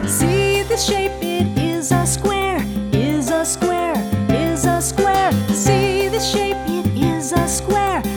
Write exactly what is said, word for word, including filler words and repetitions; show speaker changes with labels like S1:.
S1: See the shape, it is a square, is a square, is a square. See the shape, it is a square,